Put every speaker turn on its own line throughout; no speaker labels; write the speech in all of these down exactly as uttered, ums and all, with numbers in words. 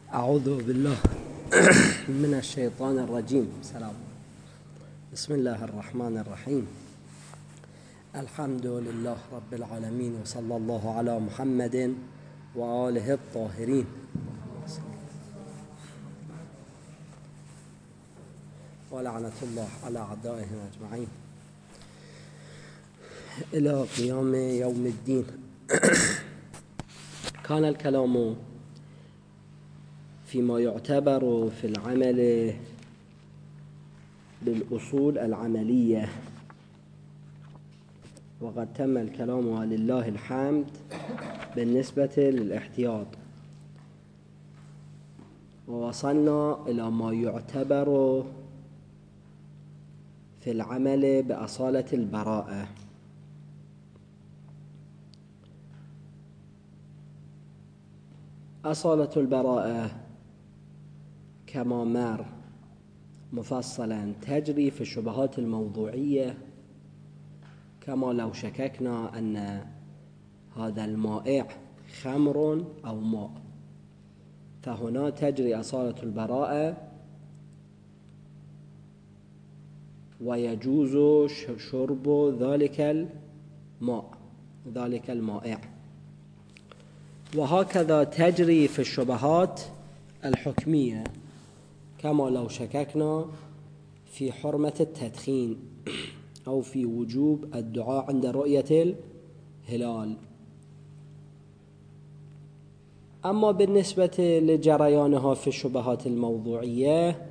أعوذ بالله من الشيطان الرجيم. سلام. بسم الله الرحمن الرحيم. الحمد لله رب العالمين، وصلى الله على محمد وآله الطاهرين. ولعنة الله على أعدائهم أجمعين إلى قيام يوم الدين. كان الكلام فيما يعتبر في العمل بالأصول العملية، وقد تم الكلام ولله الحمد بالنسبة للاحتياط، ووصلنا إلى ما يعتبر في العمل بأصالة البراءة. أصالة البراءة كما مر مفصلا تجري في الشبهات الموضوعية، كما لو شككنا أن هذا المائع خمر أو ماء، فهنا تجري أصالة البراءة ويجوز شرب ذلك الماء ذلك المائع. وهكذا تجري في الشبهات الحكمية، كما لو شككنا في حرمة التدخين أو في وجوب الدعاء عند رؤية الهلال. أما بالنسبة لجريانها في الشبهات الموضوعية،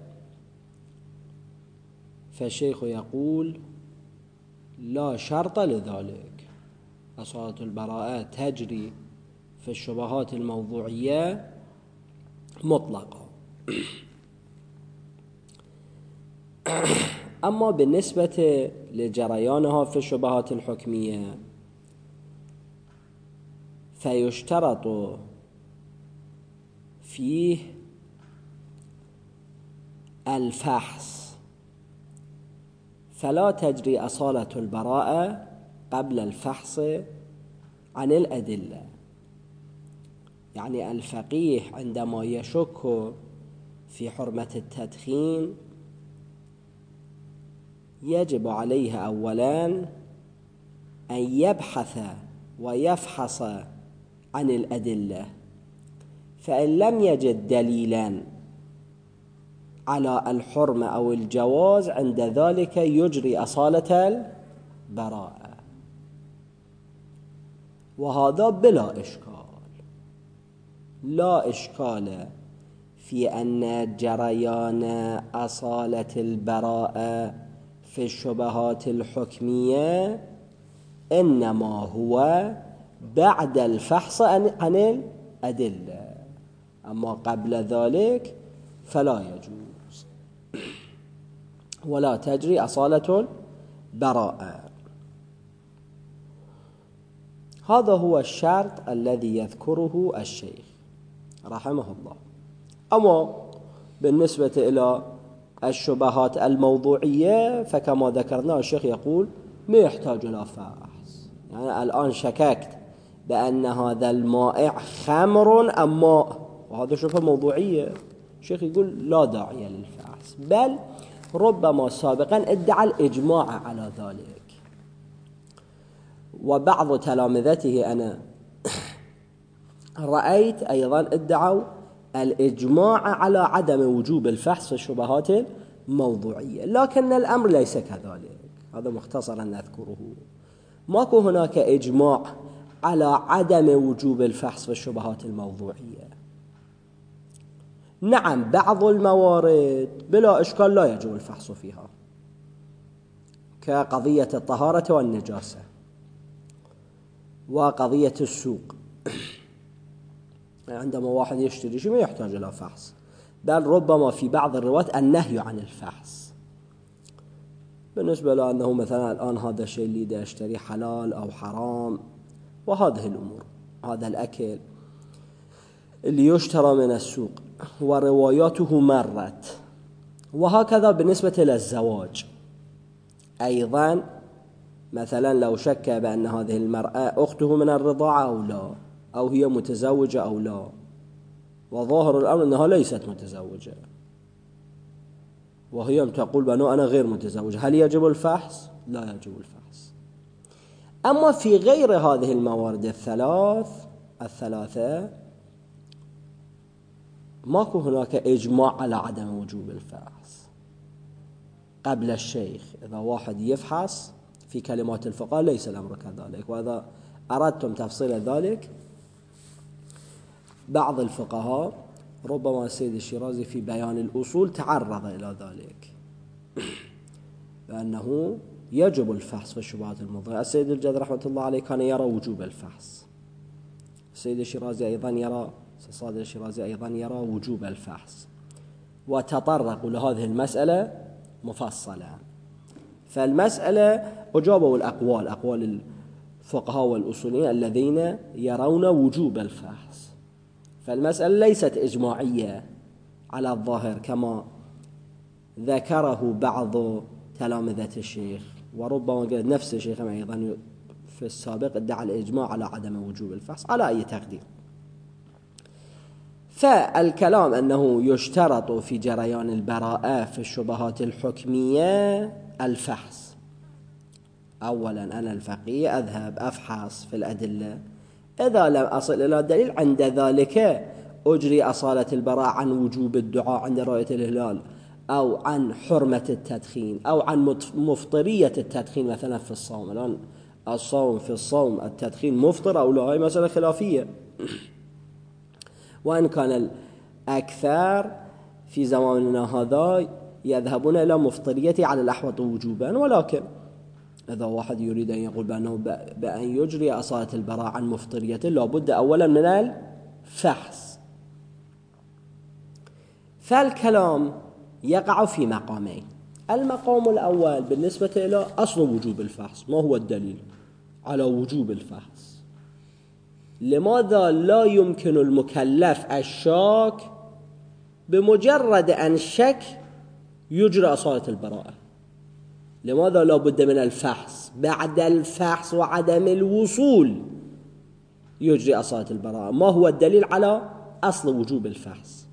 فالشيخ يقول لا شرط لذلك. أصالة البراءة تجري في الشبهات الموضوعية مطلقة. أما بالنسبة لجريانها في الشبهات الحكمية، فيشترط فيه الفحص، فلا تجري أصالة البراءة قبل الفحص عن الأدلة. يعني الفقيه عندما يشك في حرمة التدخين يجب عليه أولا أن يبحث ويفحص عن الأدلة، فإن لم يجد دليلا على الحرمة أو الجواز، عند ذلك يجري أصالة البراءة، وهذا بلا إشكال. لا إشكال في أن جريان أصالة البراءة في الشبهات الحكمية إنما هو بعد الفحص عن الأدلة، أما قبل ذلك فلا يجوز، ولا تجري أصالة البراءة. هذا هو الشرط الذي يذكره الشيخ رحمه الله. أما بالنسبة إلى الشبهات الموضوعية، فكما ذكرنا الشيخ يقول ما يحتاج إلى فحص. يعني الآن شككت بأن هذا المائع خمر أم ماء، وهذا شبهة موضوعية، الشيخ يقول لا داعي للفحص، بل ربما سابقا ادعى الإجماع على ذلك. وبعض تلامذته أنا رأيت أيضا ادعوا الإجماع على عدم وجوب الفحص في الشبهات الموضوعية، لكن الأمر ليس كذلك. هذا مختصرا نذكره. ماكو هناك إجماع على عدم وجوب الفحص في الشبهات الموضوعية. نعم، بعض الموارد بلا إشكال لا يجب الفحص فيها، كقضية الطهارة والنجاسة وقضية السوق. عندما واحد يشتري شيء ما يحتاج إلى فحص، بل ربما في بعض الروايات النهي عن الفحص، بالنسبة لأنه مثلا الآن هذا الشيء اللي دا يشتري حلال أو حرام، وهذه الأمور، هذا الأكل اللي يشترى من السوق، ورواياته مرت. وهكذا بالنسبة للزواج أيضا، مثلا لو شك بأن هذه المرأة أخته من الرضاعة أو لا، أو هي متزوجة أو لا، وظاهر الأمر أنها ليست متزوجة، وهي تقول بأنه أنا غير متزوجة، هل يجب الفحص؟ لا يجب الفحص. أما في غير هذه الموارد الثلاث الثلاثة ماكو هناك إجماع على عدم وجوب الفحص. قبل الشيخ إذا واحد يفحص في كلمات الفقهاء ليس الأمر كذلك، وإذا أردتم تفصيل ذلك بعض الفقهاء ربما السيد الشيرازي في بيان الأصول تعرض إلى ذلك بأنه يجب الفحص في الشبهات الموضوعية. السيد الجد رحمة الله عليه كان يرى وجوب الفحص، السيد الشيرازي أيضا يرى السيد الشيرازي أيضا يرى وجوب الفحص، وتطرقوا لهذه المسألة مفصلا. فالمسألة أجابوا الأقوال أقوال الفقهاء والأصوليين الذين يرون وجوب الفحص. فالمسألة ليست إجماعية على الظاهر كما ذكره بعض تلامذة الشيخ، وربما قال نفس الشيخ أيضا في السابق ادعى الإجماع على عدم وجوب الفحص على أي تقدير. فالكلام أنه يشترط في جريان البراءة في الشبهات الحكمية الفحص. أولا أنا الفقيه أذهب أفحص في الأدلة، إذا لم أصل إلى الدليل عند ذلك أجري أصالة البراءة عن وجوب الدعاء عند رؤية الهلال، أو عن حرمة التدخين، أو عن مفطرية التدخين مثلا في الصوم. الآن الصوم في الصوم التدخين مفطر أو لا، هي مسألة خلافية، وإن كان الأكثر في زماننا هذا يذهبون إلى مفطرية على الأحوط وجوبا. ولكن إذا واحد يريد أن يقول بأنه بأن يجري أصالة البراءة عن مفطرية لابد أولا من الفحص. فالكلام يقع في مقامين. المقام الأول بالنسبة إلى أصل وجوب الفحص، ما هو الدليل على وجوب الفحص؟ لماذا لا يمكن المكلف الشاك بمجرد أن شك يجري أصالة البراءة؟ لماذا لا بد من الفحص؟ بعد الفحص وعدم الوصول يجري أصالة البراءة. ما هو الدليل على أصل وجوب الفحص؟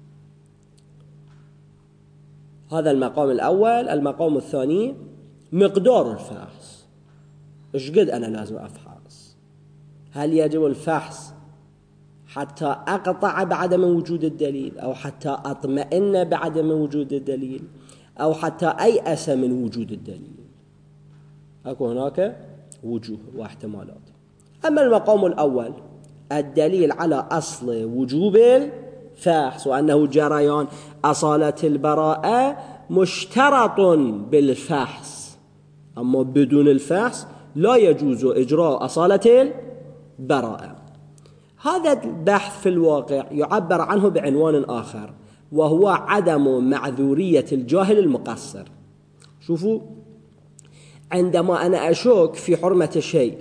هذا المقام الأول. المقام الثاني مقدار الفحص، إيش قد أنا لازم أفحص؟ هل يجب الفحص حتى أقطع بعدم وجود الدليل، أو حتى أطمئن بعدم وجود الدليل، أو حتى أيأس من وجود الدليل؟ أكو هناك وجوه واحتمالات. أما المقام الأول الدليل على أصل وجوب الفحص وأنه جريان أصالة البراءة مشترط بالفحص، أما بدون الفحص لا يجوز إجراء أصالة البراءة. هذا البحث في الواقع يعبر عنه بعنوان آخر، وهو عدم معذورية الجاهل المقصر. شوفوا، عندما أنا أشك في حرمة شيء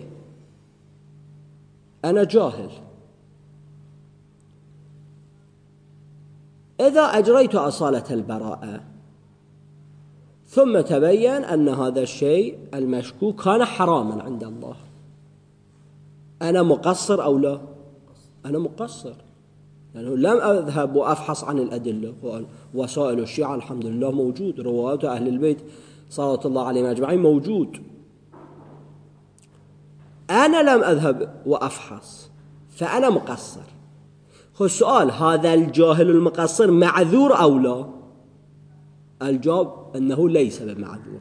أنا جاهل، إذا أجريت أصالة البراءة ثم تبين أن هذا الشيء المشكوك كان حراما عند الله، أنا مقصر أو لا؟ أنا مقصر، لأنه لم أذهب وأفحص عن الأدلة. وسائل الشيعة الحمد لله موجود، روايات أهل البيت صلوات الله عليهم أجمعين موجود. أنا لم أذهب وأفحص فأنا مقصر. هو السؤال، هذا الجاهل المقصر معذور أو لا؟ الجواب أنه ليس بمعذور.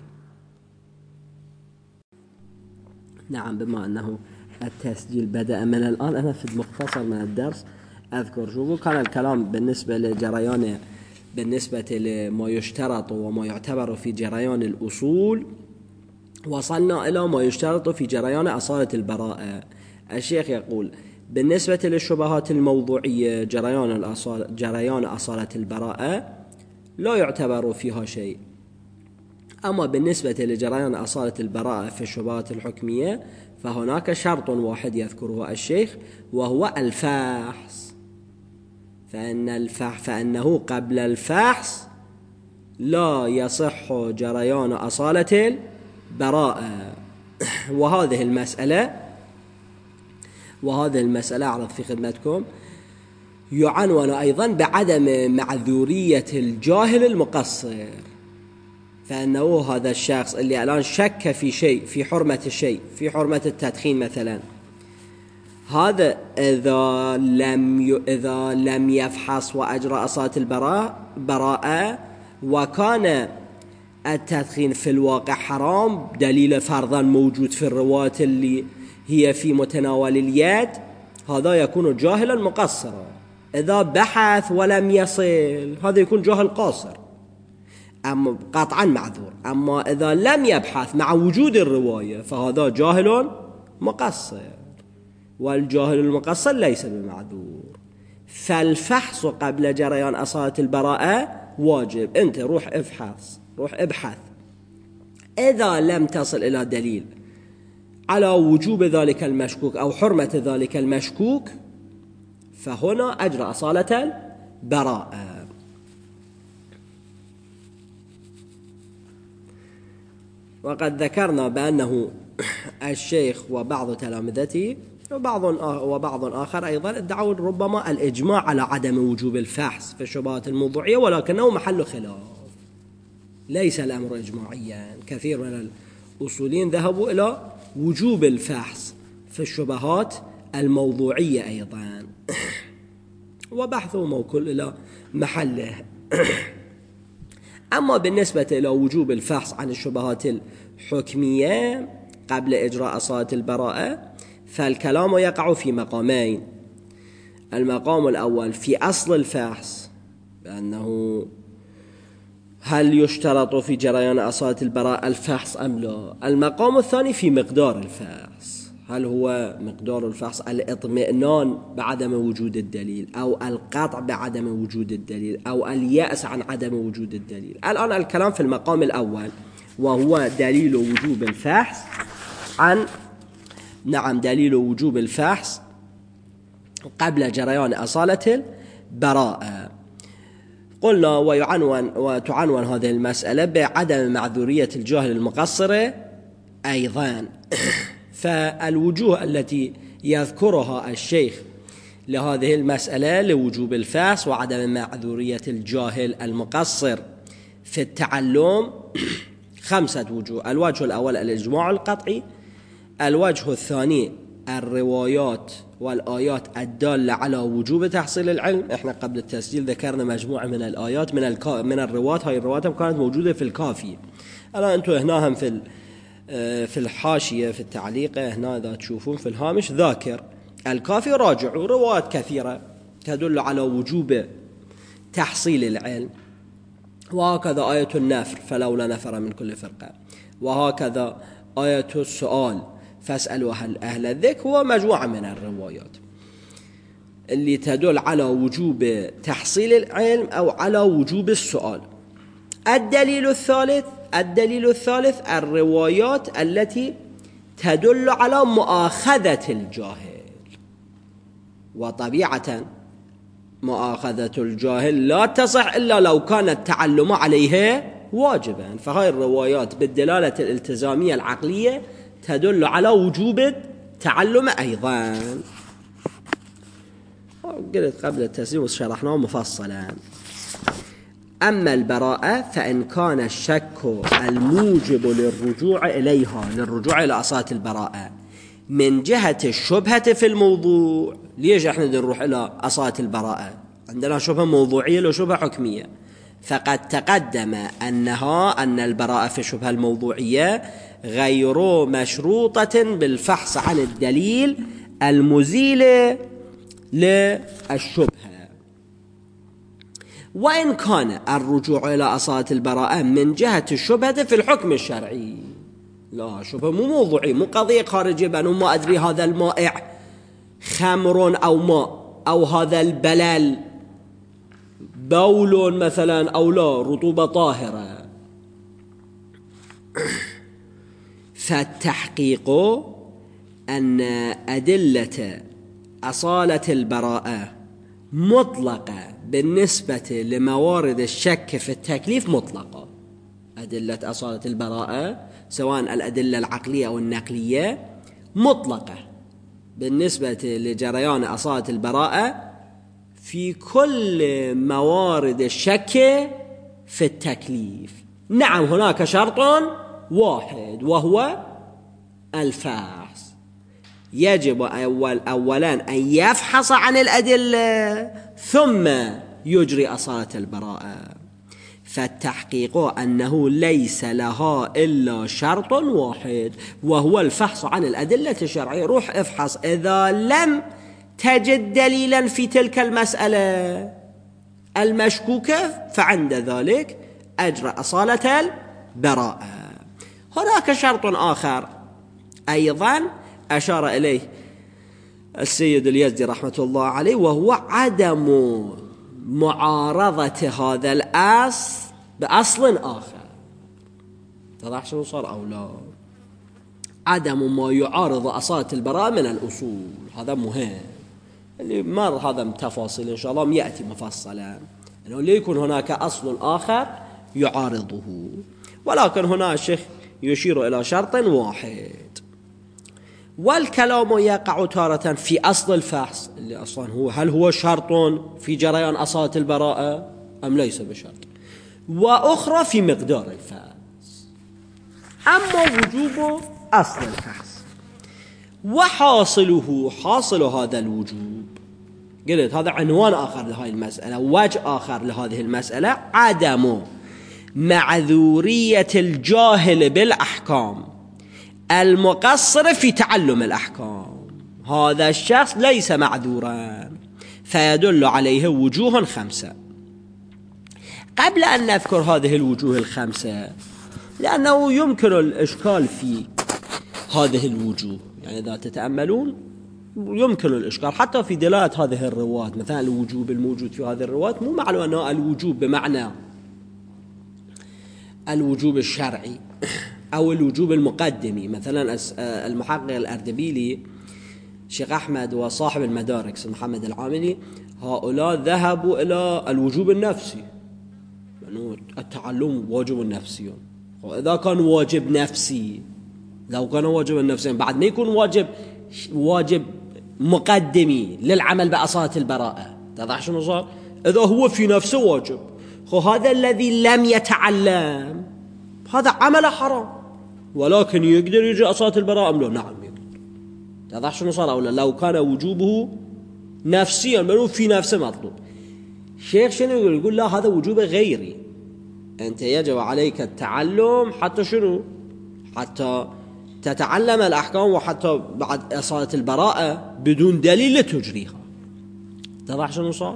نعم، بما أنه التسجيل بدأ من الآن، أنا في المختصر من الدرس أذكر شوفوا كان الكلام بالنسبة لجريان بالنسبة لما يشترط وما يعتبر في جريان الأصول، وصلنا إلى ما يشترط في جريان أصالة البراءة. الشيخ يقول بالنسبة للشبهات الموضوعية جريان الأصالة جريان أصالة البراءة لا يعتبر فيها شيء. أما بالنسبة لجريان أصالة البراءة في الشبهات الحكمية فهناك شرط واحد يذكره الشيخ، وهو الفحص. فإن الفحص فإنه قبل الفحص لا يصح جريان أصالة البراءة. وهذه المسألة وهذه المسألة أعرض في خدمتكم يعنون أيضا بعدم معذورية الجاهل المقصر، فأنه هذا الشخص اللي الآن شك في شيء، في حرمة الشيء، في حرمة التدخين مثلا، هذا إذا لم ي... إذا لم يفحص وأجرى أصالة البراءة وكان التدخين في الواقع حرام، دليل فرضا موجود في الرواية اللي هي في متناول اليد، هذا يكون جاهلا مقصرا. إذا بحث ولم يصل هذا يكون جاهل قاصر، أما قطعا معذور. أما إذا لم يبحث مع وجود الرواية فهذا جاهل مقصر، والجاهل المقصر ليس بمعذور. فالفحص قبل جريان أصالة البراءة واجب. أنت روح ابحث، روح ابحث. إذا لم تصل إلى دليل على وجوب ذلك المشكوك أو حرمة ذلك المشكوك فهنا أجرى أصالة البراءة. وقد ذكرنا بأنه الشيخ وبعض تلامذته وبعض وبعض آخر أيضا ادعوا ربما الإجماع على عدم وجوب الفحص في الشبهات الموضوعية، ولكنه محل خلاف، ليس الأمر إجماعيا. كثير من الأصوليين ذهبوا إلى وجوب الفحص في الشبهات الموضوعية أيضا، وبحثه موكول إلى محله. أما بالنسبة إلى وجوب الفحص عن الشبهات الحكمية قبل إجراء أصالة البراءة فالكلام يقع في مقامين. المقام الأول في أصل الفحص، بأنه هل يشترط في جريان أصالة البراءة الفحص أم لا. المقام الثاني في مقدار الفحص، هل هو مقدار الفحص الاطمئنان بعدم وجود الدليل أو القطع بعدم وجود الدليل أو اليأس عن عدم وجود الدليل. الآن الكلام في المقام الأول وهو دليل وجوب الفحص عن نعم دليل وجوب الفحص قبل جريان أصالة البراءة. قلنا ويعنون وتعنون هذه المسألة بعدم معذورية الجاهل المقصر أيضا. فالوجوه التي يذكرها الشيخ لهذه المسألة لوجوب الفحص وعدم معذورية الجاهل المقصر في التعلم خمسة وجوه. الوجه الأول الإجماع القطعي، الوجه الثاني الروايات والآيات الدالة على وجوب تحصيل العلم. احنا قبل التسجيل ذكرنا مجموعة من الآيات من الكا... من الروايات، هاي الروايات كانت موجودة في الكافي. الآن أنتم هنا هم في ال... في الحاشية في التعليق هنا إذا تشوفون في الهامش ذاكر الكافي، راجعوا روايات كثيرة تدل على وجوب تحصيل العلم. وهكذا آية النفر فلولا نفر من كل فرقة، وهكذا آية السؤال فاسألوا أهل الذكر، ومجموعة من الروايات اللي تدل على وجوب تحصيل العلم أو على وجوب السؤال. الدليل الثالث الدليل الثالث الروايات التي تدل على مؤاخذة الجاهل. وطبيعة مؤاخذة الجاهل لا تصح إلا لو كان التعلم عليه واجبا، فهاي الروايات بالدلالة الالتزامية العقلية تدل على وجوب التعلم أيضا. قلت قبل التسليم وشرحناه مفصلا. أما البراءة فإن كان الشك الموجب للرجوع إليها للرجوع إلى أصالة البراءة من جهة الشبهة في الموضوع. ليش احنا نروح إلى أصالة البراءة؟ عندنا شبهة موضوعية لو شبهة حكمية. فقد تقدم أنها أن البراءة في الشبهة الموضوعية غير مشروطة بالفحص عن الدليل المزيل للشبهة. وإن كان الرجوع إلى أصالة البراءة من جهة الشبهة في الحكم الشرعي، لا شبهة مو موضوعي، مو قضية خارجية بأنه ما أدري هذا المائع خمر أو ماء، أو هذا البلل بول مثلا أو لا رطوبة طاهرة. فالتحقيق أن أدلة أصالة البراءة مطلقة بالنسبة لموارد الشك في التكليف مطلقة. أدلة أصالة البراءة سواء الأدلة العقلية أو النقلية مطلقة بالنسبة لجريان أصالة البراءة في كل موارد الشك في التكليف. نعم هناك شرط واحد وهو الفحص، يجب أول أولا أن يفحص عن الأدلة ثم يجري أصالة البراءة. فالتحقيق أنه ليس لها إلا شرط واحد وهو الفحص عن الأدلة الشرعية. روح افحص، إذا لم تجد دليلا في تلك المسألة المشكوكة فعند ذلك أجرى أصالة البراءة. هناك شرط آخر أيضا أشار إليه السيد اليزدي رحمة الله عليه، وهو عدم معارضة هذا الأصل بأصل آخر. تضح شنو صار أو لا؟ عدم ما يعارض أصالة البراءة من الأصول، هذا مهم. اللي مر هذا تفاصيل إن شاء الله يأتي مفصلا، أنه لا يكون هناك أصل آخر يعارضه، ولكن هنا الشيخ يشير إلى شرط واحد. والكلام يقع تارة في أصل الفحص اللي أصلا هو هل هو شرط في جريان أصالة البراءة أم ليس بشرط، وأخرى في مقدار الفحص. أما وجوب أصل الفحص وحاصله، حاصل هذا الوجوب، قلت هذا عنوان آخر لهذه المسألة، وجه آخر لهذه المسألة، عدم معذورية الجاهل بالأحكام المقصر في تعلم الأحكام. هذا الشخص ليس معذورا، فيدل عليه وجوه خمسة. قبل أن نذكر هذه الوجوه الخمسة، لأنه يمكن الإشكال في هذه الوجوه، يعني إذا تتأملون يمكن الإشكال حتى في دلالة هذه الرواة. مثلا الوجوب الموجود في هذه الرواة مو معنى أنه الوجوب بمعنى الوجوب الشرعي أو الوجوب المقدمي. مثلا المحقق الأردبيلي شيخ أحمد وصاحب المدارك محمد العاملي، هؤلاء ذهبوا إلى الوجوب النفسي، لأنه التعلم واجب نفسي. وإذا كان واجب نفسي، لو كان واجب نفسي بعد ما يكون واجب واجب مقدمي للعمل بأصالة البراءة. تضح شنو صار؟ إذا هو في نفسه واجب، خو هذا الذي لم يتعلم هذا عمل حرام، ولكن يقدر يجي أصالة البراءة أم لا؟ نعم يقدر. تضح شنو صار؟ أولا لو كان وجوبه نفسيا بل في نفسه مطلوب. الشيخ شنو يقول؟ يقول لا، هذا وجوب غيري، أنت يجب عليك التعلم حتى شنو؟ حتى تتعلم الأحكام، وحتى بعد أصالة البراءة بدون دليل لتجريها. تضح شنو صار؟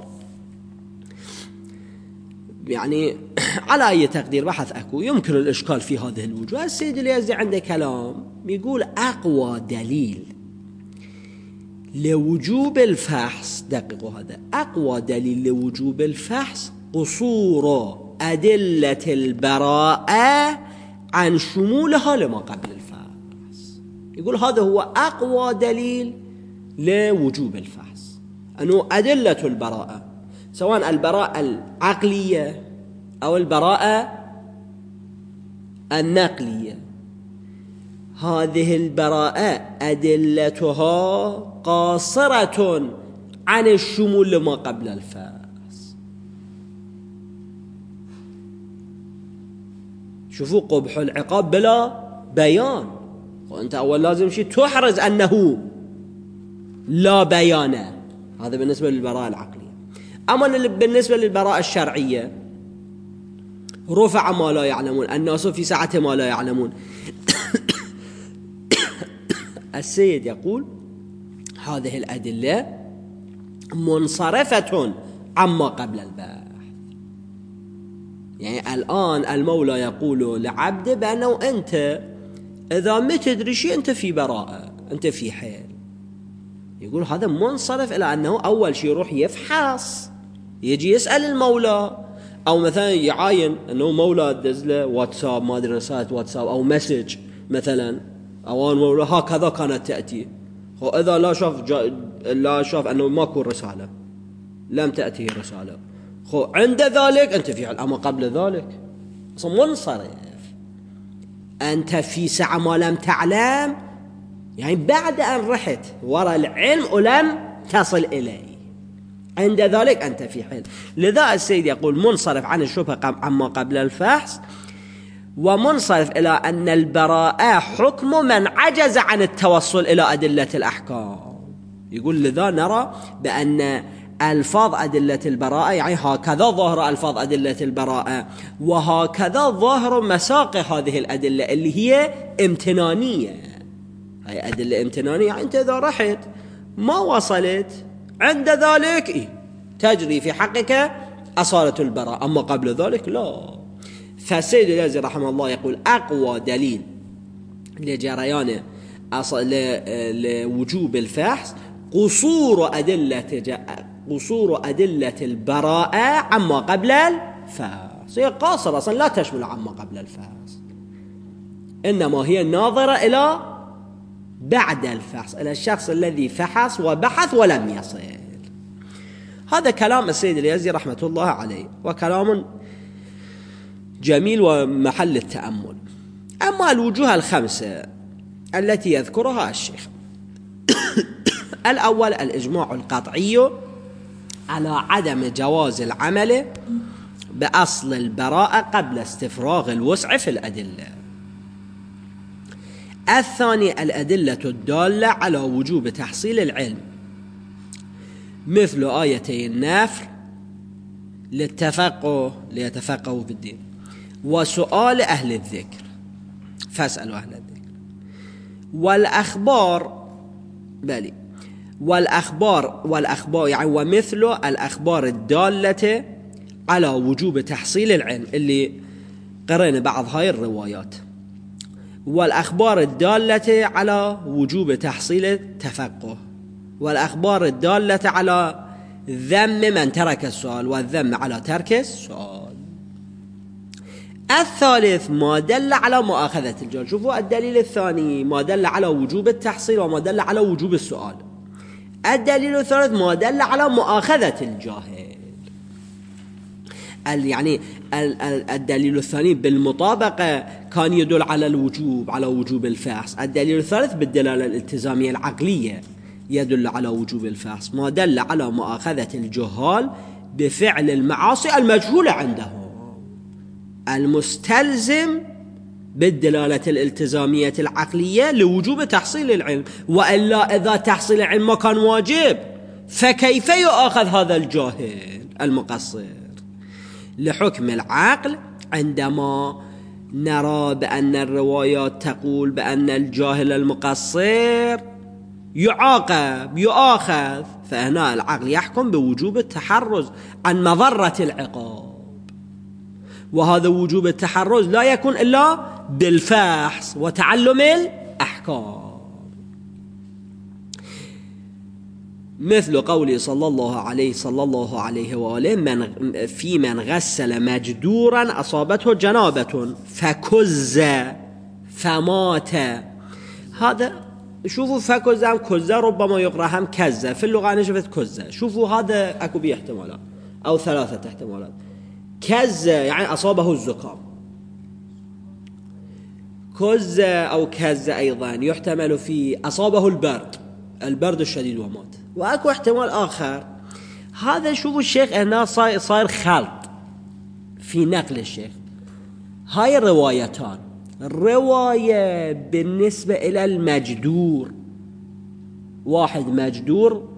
يعني على أي تقدير بحث أكو يمكن الإشكال في هذه الوجوه. السيد اليزدي عنده كلام يقول أقوى دليل لوجوب الفحص، دققوا هذا، أقوى دليل لوجوب الفحص قصور أدلة البراءة عن شمولها لما قبل الفحص. يقول هذا هو أقوى دليل لوجوب الفحص، أنه أدلة البراءة سواء البراءة العقلية أو البراءة النقلية، هذه البراءة أدلتها قاصرة عن الشمول لما قبل الفحص. شوفوا قبح العقاب بلا بيان، وأنت أول لازم شيء تحرز أنه لا بيان. هذا بالنسبة للبراءة العقلية. أما بالنسبة للبراءة الشرعية، رفع ما لا يعلمون، الناس في ساعة ما لا يعلمون. السيد يقول هذه الأدلة منصرفة عما قبل البحث. يعني الآن المولى يقول لعبده بأنه أنت إذا ما تدري شيء أنت في براءة، أنت في حيل. يقول هذا منصرف إلى أنه أول شيء يروح يفحص، يجي يسأل المولى، أو مثلا يعاين أنه مولى دزله واتساب، ما أدري رسالة واتساب أو مسج مثلا، أو مولى هكذا كانت تأتي. وإذا لا شاف جا لا شاف أنه ماكو رسالة، لم تأتي رسالة، خو عند ذلك أنت في حال. أما قبل ذلك أصلا منصرف، أنت في ساعة ما لم تعلم، يعني بعد أن رحت وراء العلم ولم تصل إليه. عند ذلك أنت في حل. لذا السيد يقول منصرف عن الشبهة عما قبل الفحص، ومنصرف إلى أن البراءة حكم من عجز عن التوصل إلى أدلة الأحكام. يقول لذا نرى بأن ألفاظ أدلة البراءة يعني هكذا ظاهر ألفاظ أدلة البراءة، وهكذا ظاهر مساق هذه الأدلة اللي هي امتنانية. هي أدلة امتنانية يعني أنت إذا رحت ما وصلت عند ذلك إيه تجري في حقك أصالة البراءة، أما قبل ذلك لا. فالسيد اليزي رحمه الله يقول أقوى دليل لجريان لوجوب الفحص قصور أدلة قصور أدلة البراءة عما قبل الفحص. هي قاصرة أصلا لا تشمل عما قبل الفحص، إنما هي ناظرة إلى بعد الفحص، إلى الشخص الذي فحص وبحث ولم يصل. هذا كلام السيد اليزي رحمة الله عليه، وكلام جميل ومحل التأمل. أما الوجوه الخمسة التي يذكرها الشيخ الأول الإجماع القطعي على عدم جواز العمل بأصل البراءة قبل استفراغ الوسع في الأدلة. الثاني الأدلة الدالة على وجوب تحصيل العلم مثل آيتي النفر للتفقه ليتفقهوا في الدين، وسؤال أهل الذكر فاسألوا أهل الذكر، والأخبار بلي والأخبار والأخبار يعني ومثل الأخبار الدالة على وجوب تحصيل العلم اللي قرأنا بعض هاي الروايات، والأخبار الدالة على وجوب تحصيل التفقه، والأخبار الدالة على ذم من ترك السؤال والذم على ترك السؤال. الثالث ما دل على مؤاخذة الجاهل. شوفوا الدليل الثاني ما دل على وجوب التحصيل وما دل على وجوب السؤال. الدليل الثالث ما دل على مؤاخذة الجاهل. يعني الدليل الثاني بالمطابقة كان يدل على الوجوب على وجوب الفحص، الدليل الثالث بالدلالة الالتزامية العقلية يدل على وجوب الفحص. ما دل على مؤاخذة الجهال بفعل المعاصي المجهولة عندهم المستلزم بالدلالة الالتزامية العقلية لوجوب تحصيل العلم، وإلا إذا تحصيل العلم ما كان واجب فكيف يؤاخذ هذا الجاهل المقصر؟ لحكم العقل عندما نرى بأن الروايات تقول بأن الجاهل المقصر يعاقب يؤاخذ، فهنا العقل يحكم بوجوب التحرز عن مضرة العقاب، وهذا وجوب التحرز لا يكون إلا بالفحص وتعلم الأحكام. مثل قوله صلى الله عليه صلى الله عليه وآله من في من غسل مجدورا أصابته جنابة فكز فمات. هذا شوفوا فكز هم كز ربما يقرأ هم كز، في اللغة أنا شفت كز. شوفوا هذا أكو بيه احتمالات أو ثلاثة احتمالات. كز يعني أصابه الزكام، كز أو كز أيضا يحتمل في أصابه البرد البرد الشديد ومات. وأكو احتمال آخر. هذا شوفوا الشيخ هنا صاير صاير خلط في نقل الشيخ. هاي الروايتان، رواية بالنسبة إلى المجدور، واحد مجدور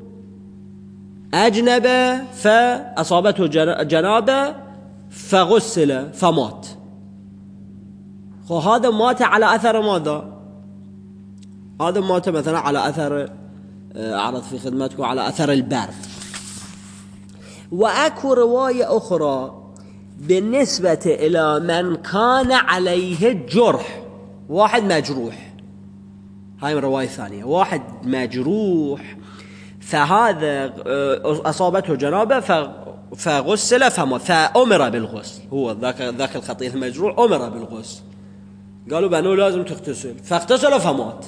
أجنبه فأصابته جنابه فغسل فمات. وهذا مات على أثر ماذا؟ هذا مات مثلا على أثر أعرض في خدمتكم على أثر البرد. وأكو رواية أخرى بالنسبة إلى من كان عليه جرح، واحد مجروح. هاي رواية ثانية، واحد مجروح فهذا أصابته جنابه فغسل فمات، فأمر بالغسل. هو ذاك ذاك الخطيئ المجروح أمر بالغسل، قالوا بأنه لازم تغتسل فاغتسل فمات.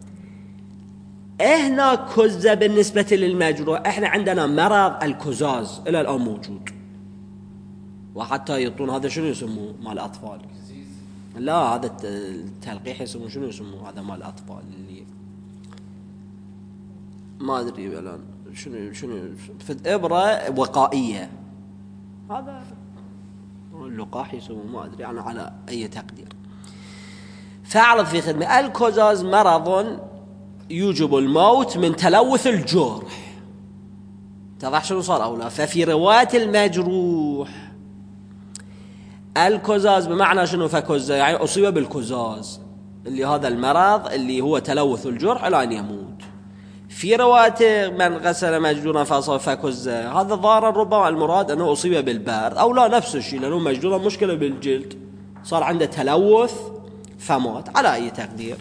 هنا كز بالنسبة للمجروح. احنا عندنا مرض الكزاز إلى الآن موجود، وحتى يطون هذا شنو يسموه مال الأطفال؟ لا هذا التلقيح يسموه شنو يسموه؟ هذا مال الأطفال اللي ما أدري الآن شنو شنو في إبرة وقائية، هذا اللقاح يسموه ما أدري أنا على أي تقدير. فأعرض في خدمة. الكوزاز مرض يوجب الموت من تلوث الجرح. تضح شنو صار أولا؟ ففي رواية المجروح الكوزاز بمعنى شنو؟ فكوزا يعني أصيب بالكوزاز اللي هذا المرض اللي هو تلوث الجرح إلى أن يموت. في رواية من غسل مجدورا فأصاب فكوزا هذا ضار، ربما المراد أنه أصيب بالبرد أو لا نفس الشيء، لأنه مجدورا مشكلة بالجلد صار عنده تلوث فمات على أي تقدير.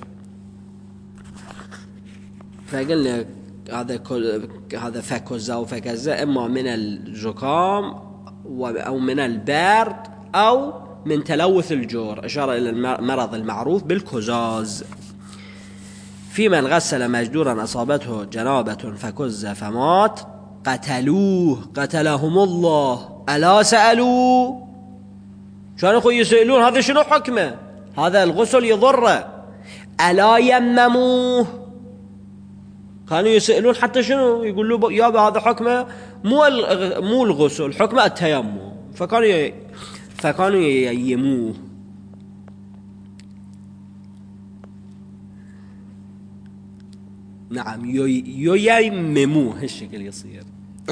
فقلنا هذا هذا فكوزا وفكزا إما من الزكام أو من البرد أو من تلوث الجور، إشارة إلى المرض المعروف بالكوزاز. في من غسل مجدورا أصابته جنابة فكز فمات قتلوه قتلهم الله ألا سألوا. شلون أخوي يسألون؟ هذا شنو حكمه؟ هذا الغسل يضره. ألا يمموه؟ كانوا يسألون حتى شنو؟ يقولوا يا هذا حكمه مو مو الغسل، حكمه التيمم. فكانوا ي... فكانوا ييموه. نعم ييمموه هالشكل يصير.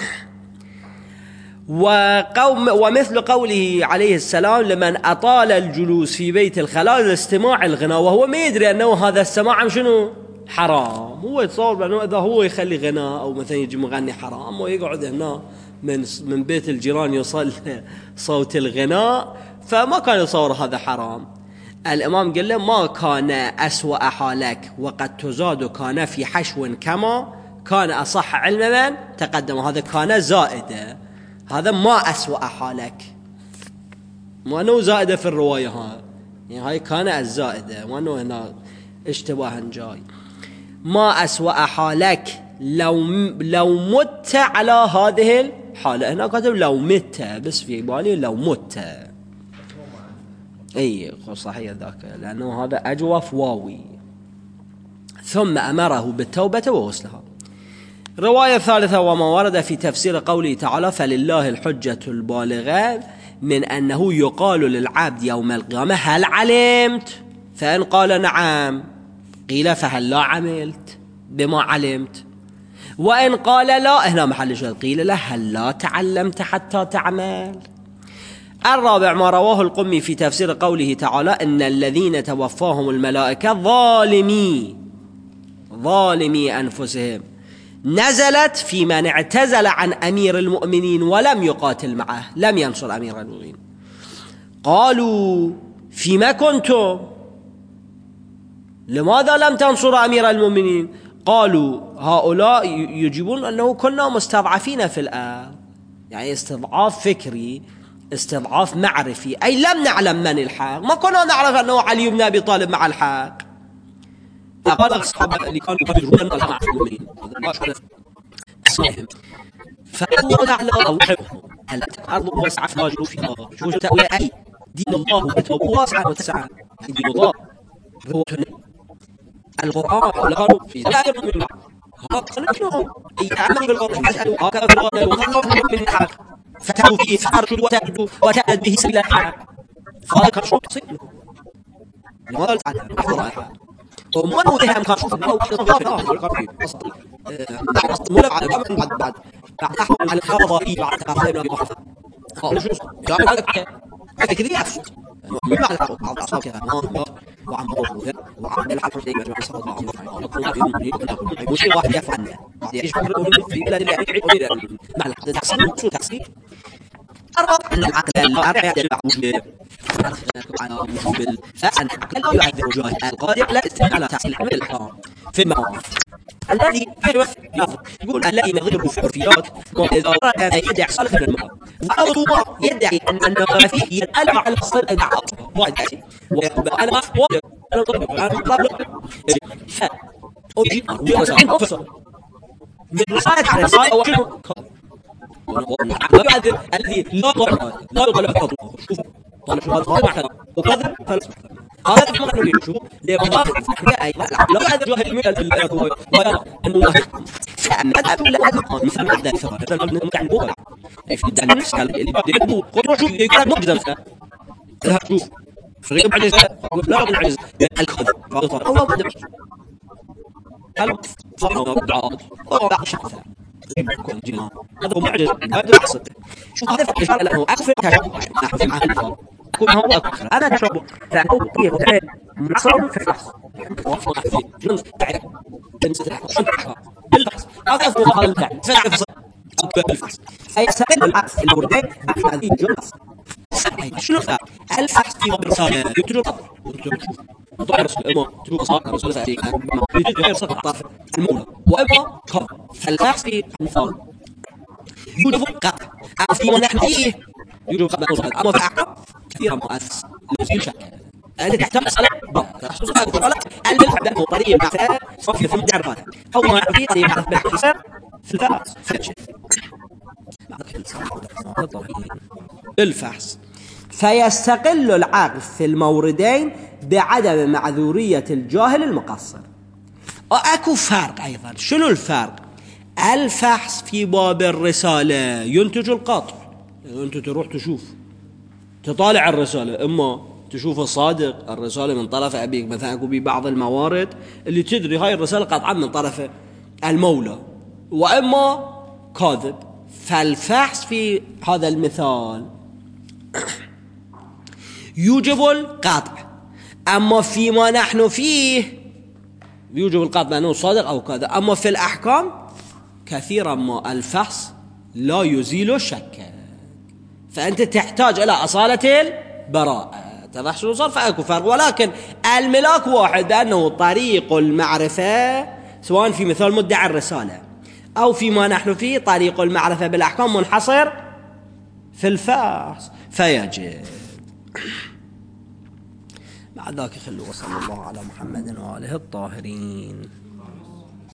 وقوم ومثل قوله عليه السلام لمن أطال الجلوس في بيت الخلاء لاستماع الغناء وهو ما يدري أنه هذا السماع شنو حرام. هو يتصور بأنه إذا هو يخلي غناء أو مثلا يجي مغني حرام ويقعد هنا من من بيت الجيران يوصل صوت الغناء، فما كان يتصور هذا حرام. الإمام قال له ما كان أسوأ حالك وقد تزاد كان في حشو كما كان أصح علما من تقدم. هذا كان زائدة، هذا ما أسوأ حالك، ما أنه زائدة في الرواية ها، يعني هاي كان الزائدة ما أنه هنا اشتباه جاي. ما أسوأ حالك لو لو مت على هذه الحالة. هنا كاتب لو مت، بس في بالي لو مت. اي صحيح ذاك، لانه هذا اجوف واوي. ثم امره بالتوبه وغسلها. روايه ثالثه وما ورد في تفسير قوله تعالى فلله الحجه البالغه من انه يقال للعبد يوم القيامه هل علمت؟ فان قال نعم قيل فهل لا عملت بما علمت؟ وان قال لا، هنا محل شاهد، قيل له هل لا تعلمت حتى تعمل؟ الرابع ما رواه القمي في تفسير قوله تعالى إن الذين توفاهم الملائكة ظالمي ظالمي أنفسهم نزلت في من اعتزل عن أمير المؤمنين ولم يقاتل معه، لم ينصر أمير المؤمنين. قالوا فيما كنتم؟ لماذا لم تنصر أمير المؤمنين؟ قالوا هؤلاء يجيبون أنه كنا مستضعفين في الأرض، يعني استضعاف فكري، استضعاف معرفي، أي لم نعلم من الحق، ما كنا نعرف أنه علي بن أبي طالب مع الحق. أقول الصحابة اللي كانوا يقدرون مع المؤمنين فالله تعالى أوحبهم هل الأرض واسعة فاجروا فيها. شوفوا تأويل أي دين الله بتوبة واسعة وتسعة، دين الله هو القرآن لقالوا في ذلك المؤمن هكذا نحن أي أعمل بالقرآن أسألوا هكذا في القرآن وهكذا من الحق فتعوا فيه فأرشدوا وتأدوا وتأد به سبيل الحق. فهذا كان شوط تصيب لماذا تعالى أحضر الحق وما نوضيها أمكان شوف أنه أحضر غافر مولب على الأمر بعد بعد بعد أحضر على الخاضة بعد تقاضي من المحفظة قال شوف جاب هذا هذا كذي يحفظ مما على الحق بعض أصحاب كذا وعم بقول وعم يلعب في الجماعة صلى الله عليه وسلم وشيء واحد يفعل عنه يعيش في بلاد اللي يعيش مع الحق تحصيل شو تحصيل أرى أن العقل لا يعتبر مسلم فأن العقل لا يعتبر وجوه القادر لا يستطيع على تحصيل حمل الحرام في المواقف الذي يقول الذي نظيره في العرفيات وإذا أراد أن يدعي صالح من المال وأرضه يدعي أن أن فيه ينألع على الصدق الدعاء واحد ويقول أنا أفضل أنا طلب أنا طلب فأجيب أجيب أفضل من رسالة على رسالة وشنو وبعد الذي لا ضرر لا يضل حفظه. شوف طالب شو هذا معتنا وكذا هذا ما نريد. شوف
لإضافة الفحية أيضا لا هذا جاهل من الآيات ويرى أن الله فأمدت لا أدقى مثل ما أحدث مثل متعن بوها في الدعم الإسكال اللي بعد يكبو قد شوف يكاد مجزم ذهب شوف فريق بعد لا أقول عجز الكذب الله قدر هل صار دعاء أو بعض الشخص هذا هو معجز هذا يحصل شوف هذا في إشارة لأنه أكثر تشبه نحن في معاني الفضل أكون هو أكثر أنا تشبه فأنه طريق وتعين معصر في الفحص وفق في جنس تعين جنس الفحص بالفحص هذا أفضل هذا التعين فالفحص بالفحص فيستقل العكس الموردين أكثر هذه الجنس شنو الفحص في برسالة يبتلو القبر طبعا رسول الله تبقى صار رسول الله فيك يجد غير صدق الطرف المولى وإبقى كبر فالفحص في المثال يوجد قطع أما فيما نحن فيه يوجد قطع نوصل أما في الأحكام كثيرا مؤسس لوزيل شك هذا تحتاج مسألة تخصص هذا الطريق الملح ده طريق معفى صفي في المجربات أو ما في طريق معفى بالحساب في الفحص فتشف الفحص فيستقل العقل في الموردين بعدم معذورية الجاهل المقصر. وأكو فرق أيضا. شنو الفرق؟ الفحص في باب الرسالة ينتج القطع. أنت تروح تشوف تطالع الرسالة إما تشوف الصادق الرسالة من طرف أبيك مثلا أكو ببعض الموارد اللي تدري هاي الرسالة قطعا من طرف المولى وإما كاذب. فالفحص في هذا المثال يوجب القطع. أما فيما نحن فيه يوجب القطع بأنه صادق أو كذا. أما في الأحكام كثيرا ما الفحص لا يزيل الشك فأنت تحتاج إلى أصالة البراءة. تضح شنو صار؟ فأكو فرق ولكن الملاك واحد بأنه طريق المعرفة سواء في مثال مدعي الرسالة أو فيما نحن فيه طريق المعرفة بالأحكام منحصر في الفحص فيجب. بعد ذاك خلوا وصلى الله على محمد وآله الطاهرين.